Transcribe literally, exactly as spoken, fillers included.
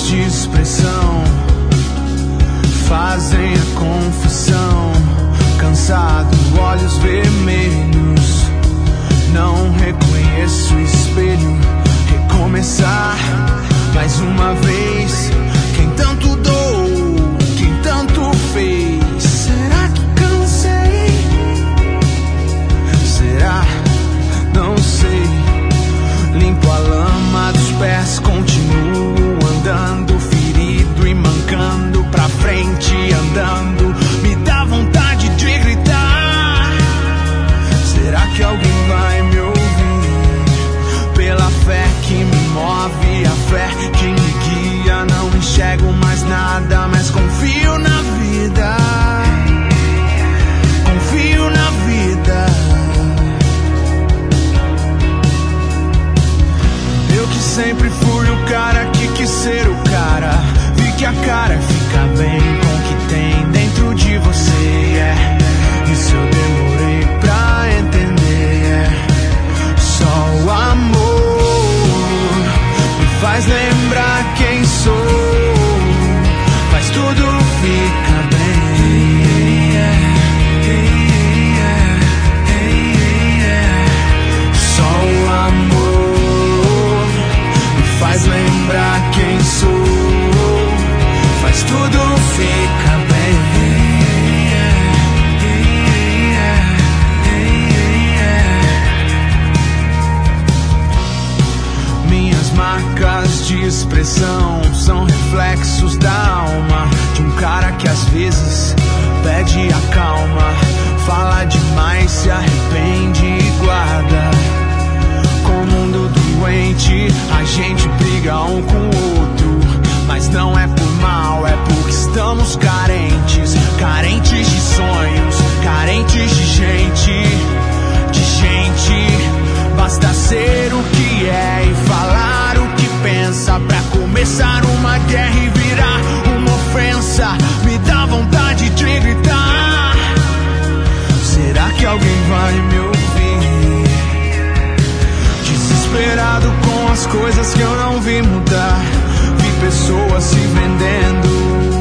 marcas de expressão fazem a confissão. Cansado, olhos vermelhos, não reconheço o espelho. Recomeçar mais uma vez. Quem tanto doou, quem tanto fez. Será que cansei? Será? Não sei. Limpo a lama dos pés, continuo andando, ferido e mancando, pra frente andando. Me dá vontade de gritar. Será que alguém vai me ouvir? Pela fé que me move, a fé que me guia. Não enxergo mais nada, mas confio na vida. Confio na vida. Eu que sempre fui o cara que quis ser o cara. Vi que a cara fica bem com o que tem dentro de você, é. Isso eu demorei pra entender, é. Só o amor me faz lembrar quem sou. Faz tudo ficar bem, é. Só o amor faz lembrar quem sou. Faz tudo ficar bem. Minhas marcas de expressão são reflexos da alma de um cara que às vezes pede a calma. Fala demais, se arrepende e guarda. Com o mundo doente, a gente briga um com o outro. Mas não é por mal, é porque estamos carentes. Carentes de sonhos, carentes de gente. De gente, basta ser o que é e falar o que pensa, pra começar uma guerra e virar uma ofensa. Me dá vontade de gritar. Será que alguém vai me ouvir? Desesperado com as coisas que eu não vi mudar. Vi pessoas se vendendo